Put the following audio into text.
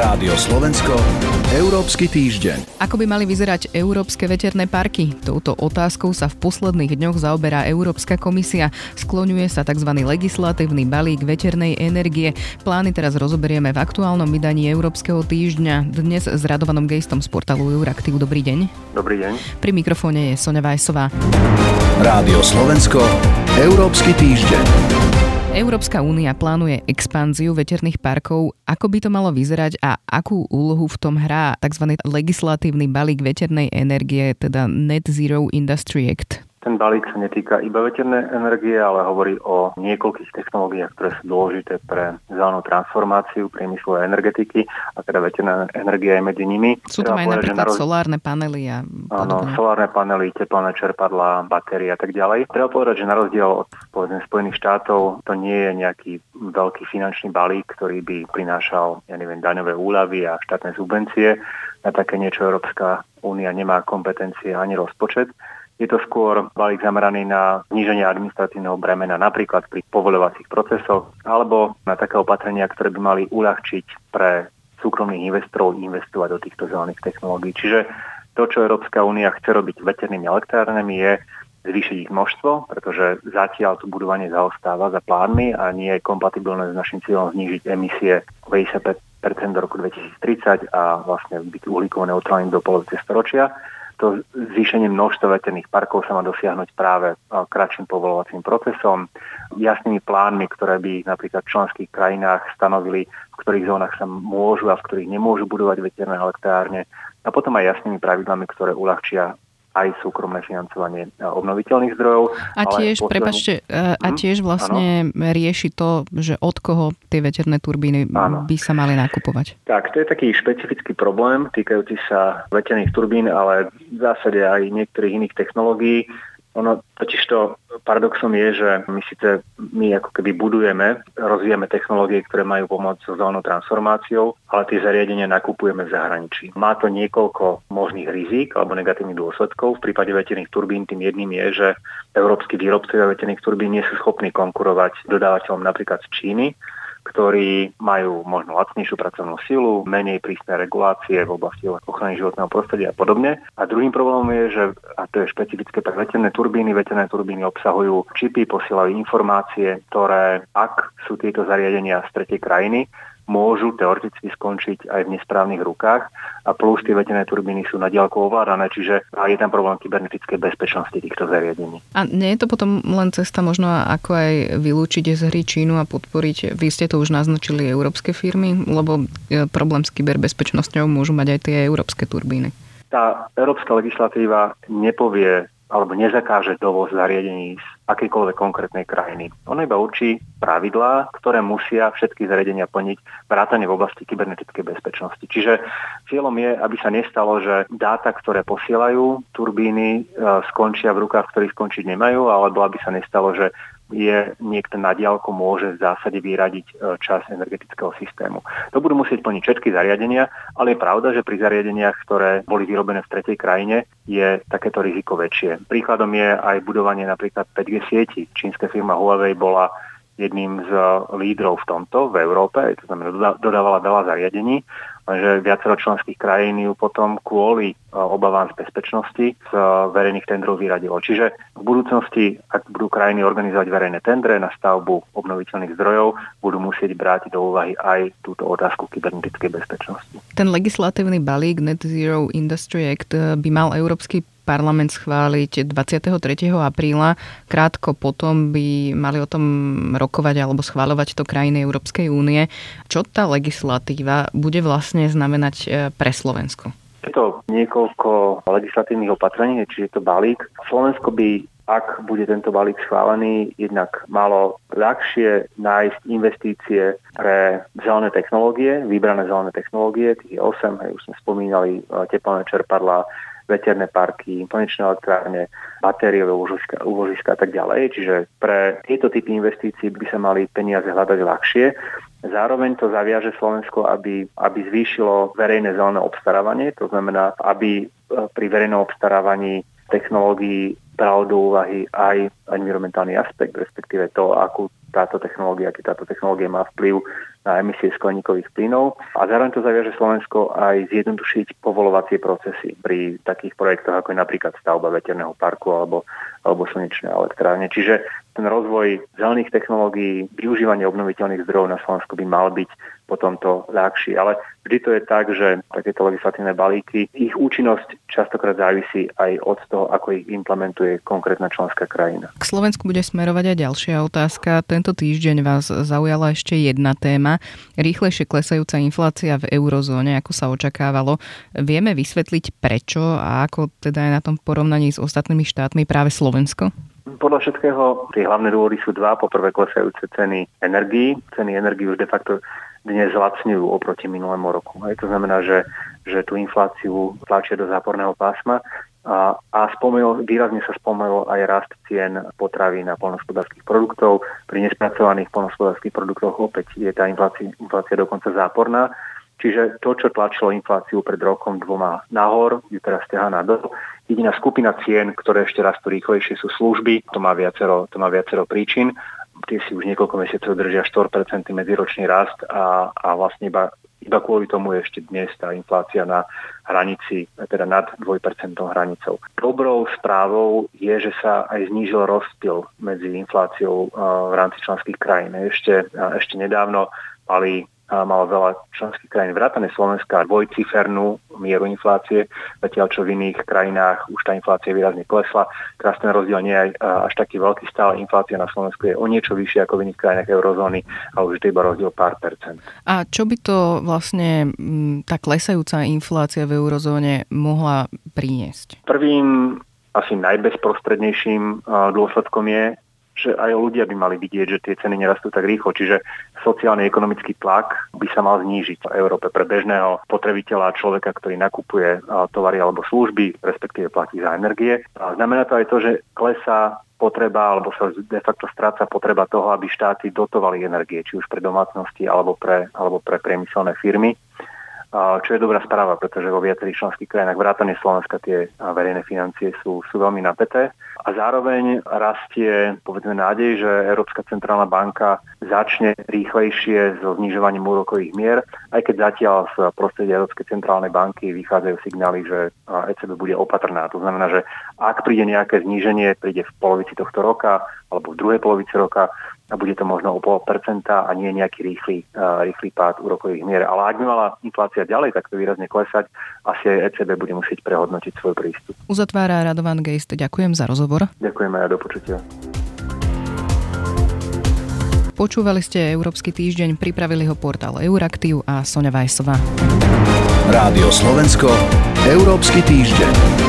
Rádio Slovensko, Európsky týždeň. Ako by mali vyzerať európske veterné parky? Touto otázkou sa v posledných dňoch zaoberá Európska komisia. Skloňuje sa tzv. Legislatívny balík veternej energie. Plány teraz rozoberieme v aktuálnom vydaní Európskeho týždňa. Dnes s Radovanom Geistom z portálu Euraktiv. Dobrý deň. Dobrý deň. Pri mikrofóne je Soňa Vajsová. Rádio Slovensko, Európsky týždeň. Európska únia plánuje expanziu veterných parkov. Ako by to malo vyzerať a akú úlohu v tom hrá tzv. Legislatívny balík veternej energie, teda Net Zero Industry Act? Ten balík sa netýka iba veternej energie, ale hovorí o niekoľkých technológiách, ktoré sú dôležité pre zelenú transformáciu priemyslu a energetiky, a teda veterná energia je medzi nimi. Sú tam aj napríklad solárne panely a podobne. Áno, solárne panely, teplné čerpadlá, batérie a tak ďalej. Treba povedať, že na rozdiel od Spojených štátov to nie je nejaký veľký finančný balík, ktorý by prinášal, daňové úľavy a štátne subvencie. Na také niečo Európska únia nemá kompetencie ani rozpočet. Je to skôr balík zameraný na zníženie administratívneho bremena, napríklad pri povoľovacích procesoch, alebo na také opatrenia, ktoré by mali uľahčiť pre súkromných investorov investovať do týchto zelených technológií. Čiže to, čo Európska únia chce robiť veternými elektrárnami, je zvýšiť ich množstvo, pretože zatiaľ to budovanie zaostáva za plánmi a nie je kompatibilné s našim cieľom znížiť emisie o 55% do roku 2030 a vlastne byť uhlíkovo neutrálnym do polovice storočia. To zvýšenie množstva veterných parkov sa má dosiahnuť práve kratším povoľovacím procesom, jasnými plánmi, ktoré by napríklad v členských krajinách stanovili, v ktorých zónach sa môžu a v ktorých nemôžu budovať veterné elektrárne, a potom aj jasnými pravidlami, ktoré uľahčia aj súkromné financovanie obnoviteľných zdrojov. A tiež, tiež vlastne rieši to, že od koho tie veterné turbíny by sa mali nakupovať. Tak, to je taký špecifický problém týkajúci sa veterných turbín, ale v zásade aj niektorých iných technológií. Ono totižto paradoxom je, že my ako keby rozvíjame technológie, ktoré majú pomôcť so zelenou transformáciou, ale tie zariadenia nakupujeme v zahraničí. Má to niekoľko možných rizík alebo negatívnych dôsledkov. V prípade veterných turbín tým jedným je, že európski výrobcovia veterných turbín nie sú schopní konkurovať dodávateľom napríklad z Číny, ktorí majú možno lacnejšiu pracovnú silu, menej prísne regulácie v oblasti ochrany životného prostredia a podobne. A druhým problémom je, že, a to je špecifické pre veterné turbíny obsahujú čipy, posielajú informácie, ktoré, ak sú tieto zariadenia z tretej krajiny, môžu teoreticky skončiť aj v nesprávnych rukách, a plus tie veterné turbíny sú na diaľku ovládané, čiže je tam problém kybernetickej bezpečnosti týchto zariadení. A nie je to potom len cesta možno ako aj vylúčiť z hry Čínu a podporiť, vy ste to už naznačili, európske firmy, lebo problém s kyberbezpečnosťou môžu mať aj tie európske turbíny? Tá európska legislatíva nepovie alebo nezakáže dovoz zariadení z akejkoľvek konkrétnej krajiny. Ono iba určí pravidlá, ktoré musia všetky zariadenia plniť, vrátane v oblasti kybernetickej bezpečnosti. Čiže cieľom je, aby sa nestalo, že dáta, ktoré posielajú turbíny, skončia v rukách, ktorých skončiť nemajú, alebo aby sa nestalo, že niekto na diaľku môže v zásade vyradiť časť energetického systému. To budú musieť plniť všetky zariadenia, ale je pravda, že pri zariadeniach, ktoré boli vyrobené v tretej krajine, je takéto riziko väčšie. Príkladom je aj budovanie napríklad 5G sieti. Čínska firma Huawei bola jedným z lídrov v tomto v Európe, to znamená dodávala veľa zariadení, lenže viacero členských krajín ju potom kvôli obavám z bezpečnosti z verejných tendrov vyradilo. Čiže v budúcnosti, ak budú krajiny organizovať verejné tendre na stavbu obnoviteľných zdrojov, budú musieť brať do úvahy aj túto otázku kybernetickej bezpečnosti. Ten legislatívny balík Net Zero Industry Act by mal Európsky parlament schváliť 23. apríla. Krátko potom by mali o tom rokovať alebo schváľovať to krajiny Európskej únie. Čo tá legislatíva bude vlastne znamenať pre Slovensko? Je to niekoľko legislatívnych opatrení, čiže je to balík. Slovensko by, ak bude tento balík schválený, jednak malo ľahšie nájsť investície pre zelené technológie, vybrané zelené technológie, tých je 8, už sme spomínali teplné čerpadlá, veterné parky, konečné elektrárne, batériové úložiska a tak ďalej. Čiže pre tieto typy investícií by sa mali peniaze hľadať ľahšie. Zároveň to zaviaže Slovensko, aby zvýšilo verejné zelené obstarávanie. To znamená, aby pri verejnom obstarávaní technológií bralo do úvahy aj environmentálny aspekt, respektíve to, aký táto technológia má vplyv na emisie skleníkových plynov a zároveň to zaviaže Slovensko aj zjednodušiť povolovacie procesy pri takých projektoch, ako je napríklad stavba veterného parku alebo slnečné elektrárne. Čiže ten rozvoj zelených technológií, využívanie obnoviteľných zdrojov na Slovensku by mal byť potom to ľahšie. Ale vždy to je tak, že takéto legislatívne balíky, ich účinnosť častokrát závisí aj od toho, ako ich implementuje konkrétna členská krajina. K Slovensku bude smerovať aj ďalšia otázka. Tento týždeň vás zaujala ešte jedna téma. Rýchlejšie klesajúca inflácia v eurozóne, ako sa očakávalo. Vieme vysvetliť prečo a ako teda je na tom porovnaní s ostatnými štátmi práve Slovensko? Podľa všetkého tie hlavné dôvody sú dva. Po prvé klesajúce ceny energií. Ceny energií už de facto dnes zlacňujú oproti minulému roku. Aj to znamená, že tú infláciu tlačia do záporného pásma a výrazne sa spomenul aj rast cien potravín a poľnohospodárskych produktov. Pri nespracovaných poľnohospodárskych produktoch opäť je tá inflácia dokonca záporná. Čiže to, čo tlačilo infláciu pred rokom dvoma nahor, je teraz ťahá nadol. Jediná skupina cien, ktoré ešte rastú rýchlejšie, sú služby. To má viacero príčin. Tie si už niekoľko mesiacov držia 4% medziročný rast a vlastne iba kvôli tomu je ešte dnes tá inflácia na hranici, teda nad 2% hranicou. Dobrou správou je, že sa aj znížil rozptyl medzi infláciou v rámci členských krajín. Ešte nedávno malo veľa členských krajín vrátane Slovenska dvojcifernú mieru inflácie, zatiaľ čo v iných krajinách už tá inflácia výrazne klesla. Teraz ten rozdiel nie je až taký veľký, stále inflácia na Slovensku je o niečo vyššia ako v iných krajinách eurozóny, ale už je to iba rozdiel pár percent. A čo by to vlastne tá klesajúca inflácia v eurozóne mohla priniesť? Prvým, asi najbezprostrednejším dôsledkom je, že aj ľudia by mali vidieť, že tie ceny nerastú tak rýchlo. Čiže sociálny ekonomický tlak by sa mal znížiť v Európe pre bežného spotrebiteľa, človeka, ktorý nakupuje tovary alebo služby, respektíve platí za energie. A znamená to aj to, že klesá potreba, alebo sa de facto stráca potreba toho, aby štáty dotovali energie, či už pre domácnosti alebo pre priemyselné firmy. Čo je dobrá správa, pretože vo viacerých členských krajinách vrátane Slovenska tie verejné financie sú veľmi napäté. A zároveň rastie, povedzme, nádej, že Európska centrálna banka začne rýchlejšie so znižovaním úrokových mier, aj keď zatiaľ z prostredia Európskej centrálnej banky vychádzajú signály, že ECB bude opatrná. To znamená, že ak príde nejaké zníženie, príde v polovici tohto roka alebo v druhej polovici roka, a bude to možno o 0,5% a nie nejaký rýchly pád úrokových mier. Ale ak by mala inflácia ďalej takto výrazne klesať, asi aj ECB bude musieť prehodnotiť svoj prístup. Uzatvára Radovan Geist. Ďakujem za rozhovor. Ďakujem aj do počutia. Počúvali ste Európsky týždeň, pripravili ho portál Euraktiv a Soňa Vajsová. Rádio Slovensko, Európsky týždeň.